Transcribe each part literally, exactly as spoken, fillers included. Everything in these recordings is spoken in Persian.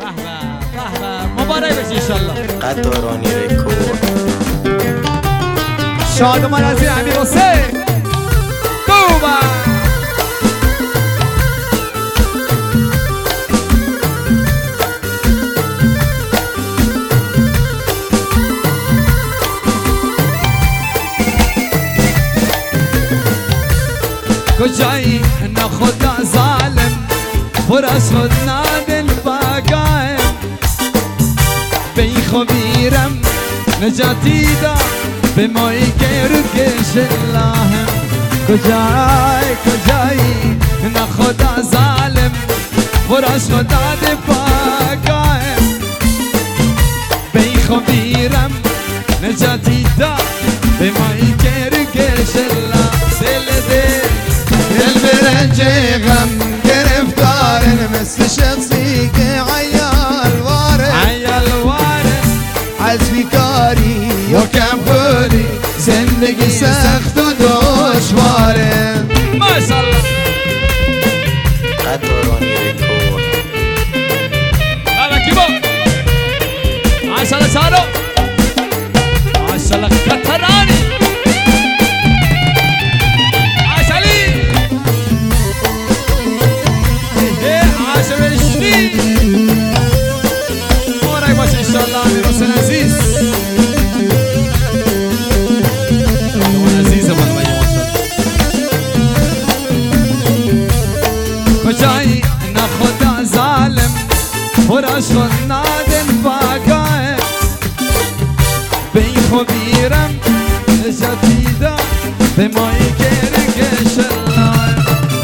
مبارک بشی انشالله. قطارانی رکورد. شادمان از این امیر حسین کوبا. کجایی نه خدا ظالم پر از خود نادل باقایم بی خبیرم نجاتی دا به مایی که رو کش اللهم. کجایی کجایی نه خدا ظالم پر از خود نادل باقایم بی خبیرم نجاتی دا به مایی که رو کش اللهم. دل برنج غم گرفتارن مثل شخصی که عیال واره عیال واره از بیکاری یا کم پولی زندگی سخت و دشواره. ماشاءالله. قطارانی رکورد. بابا کی با ماشاءالله سارو ماشاءالله قطرانی کجایی نه خدا ظالم پر از خود نادن باقاه بی خبیرم نجاتی دا به مایی گرگش الله.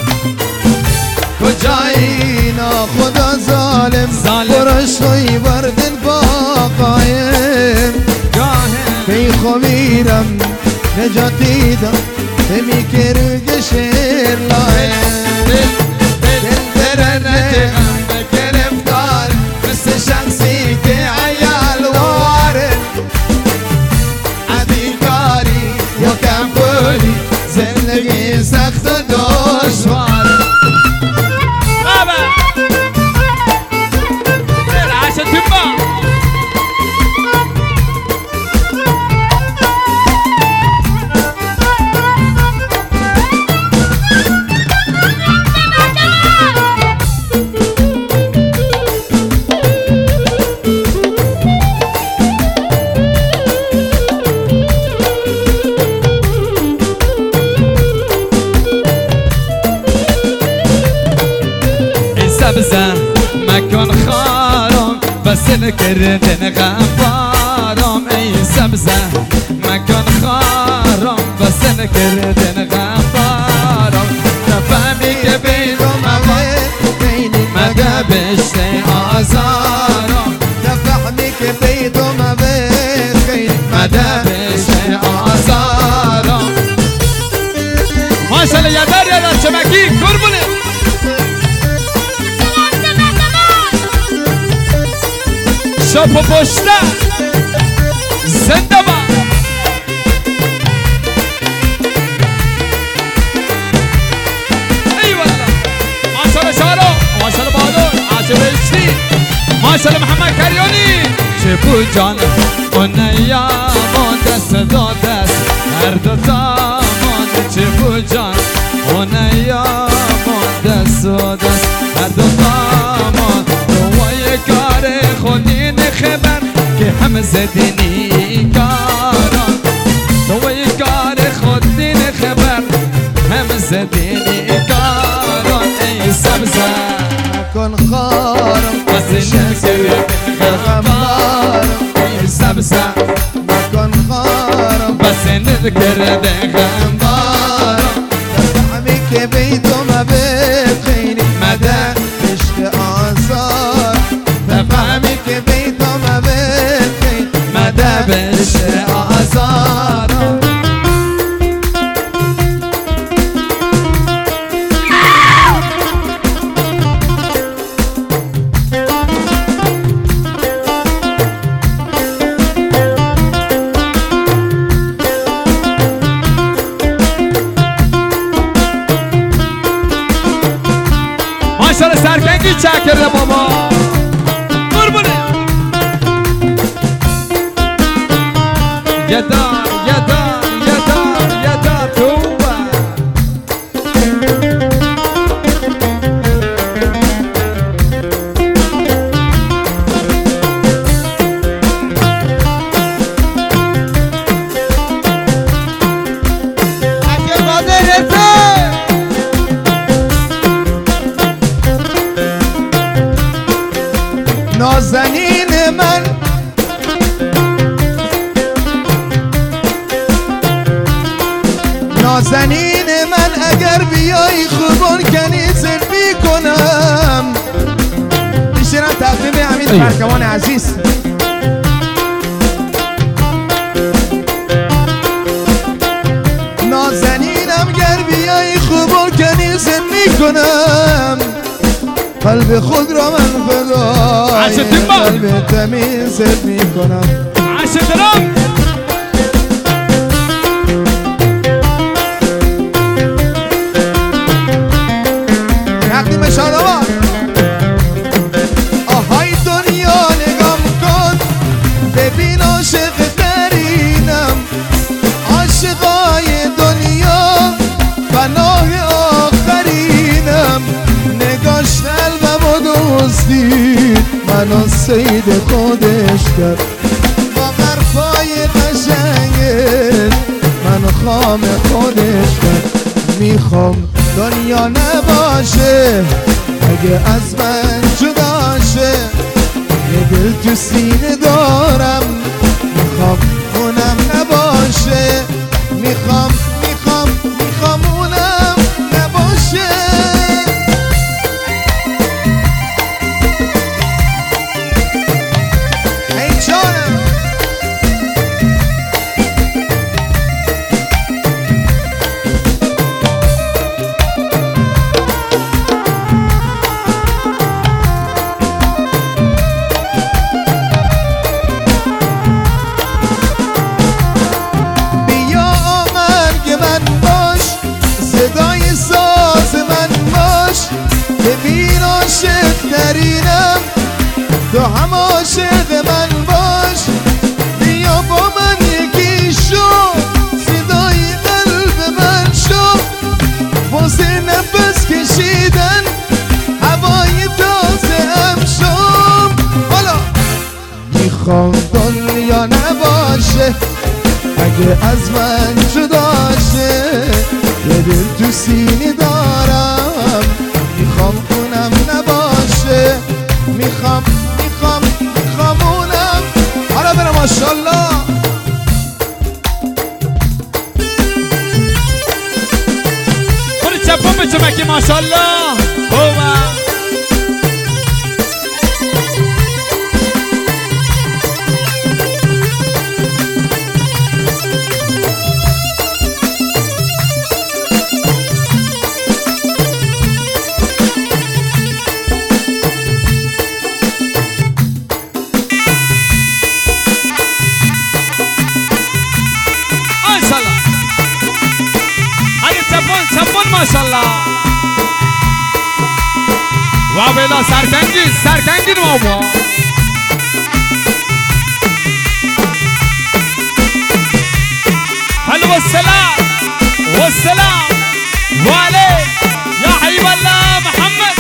کجایی نه خدا ظالم پر از خوی بردن باقاه بی خبیرم نجاتی دا به می گرگش الله. گرفتار مثل شخصی که عیال واره عدیکاری یا کم پولی زندگی سخت و دشواره. بابا عشق تبا سبزه مکن خارم بس نکردن غمبارم. ای سبزه مکن خارم بس نکردن غمبارم. نفهمی که بیدم بینی مده بشت آزارم. نفهمی که بیدم بینی مده بشت آزارم. ماشاءالله یادار یادار چمکی قربونه. شب و پشته زنده با ای والله. ماشاءالله شارو ماشاءالله بادر عاشق اشتی ماشاءالله محمد کریانی. چه بود جان اون یامان دست دو دست هر دو تامان. چه بود جان اون یامان دست دو دست هر دو تامان. روای کار خودین خبر که هم زدینی کاران. روای کار خودین خبر هم زدینی کاران. ای سبزه کن خارم بس نکردن غمبارم. ای سبزه کن خارم بس نکردن غمبارم. نفهمی که بیدم بخیری مده عشق آزار. نفهمی که بیدم بخیری مده بشه آزارم. ماشاءالله سرکنگی چک کرده بابا. نازنین من نازنین من اگر بیای خوبان کنیزت میکنم. این شیرم تقدیم حمید فرکوان عزیز. نازنینم گر بیای خوبان کنیزت میکنم. قلب خود را من فدای قلب تمیزت میکنم. عشق دلم تقدیم شاداباد. آهای دنیا نگام کن ببین عاشق ترینم. عاشقای دنیا پناه آخرینم. نگاش قلبم و دوستی منو سید خودش کرد. با قرفای قشنگش من خام خودش کرد. میخوام دنیا نباشه اگه از من جدا شه. یه دل تو سینه دارم میخوام اونم نباشه. میخوام میخوام میخوام اونم نباشه. ای جانم تو هم عاشق من باش. بیا با من یکی شو صدای قلب من شو. واسه نفس کشیدن هوای تازه هم شو. حالا میخوام دنیا نباشه اگه از من جدا شه. یه دل تو سینه دارم میخوام اونم نباشه. میخوام میخوام میخوام اونم. حالا برم ماشالله. خود چپون به چمکی ماشالله. خوبم ماشالله. و بلا سرکنگی سرکنگی نو بابا. حلو السلام والسلام وعليك يا حبيب الله محمد.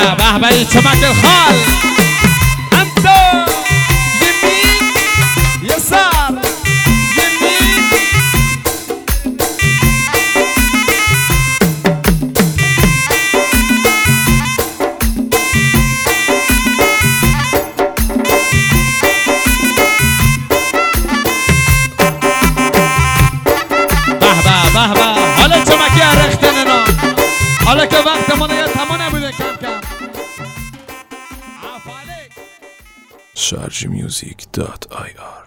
به به چمک الخال انت يمين يسار يمين به به به به حالا چمکی رختن اینا حالا که وقتمون یه تمام نبوده کم کم شارژ میوزیک دات آی آر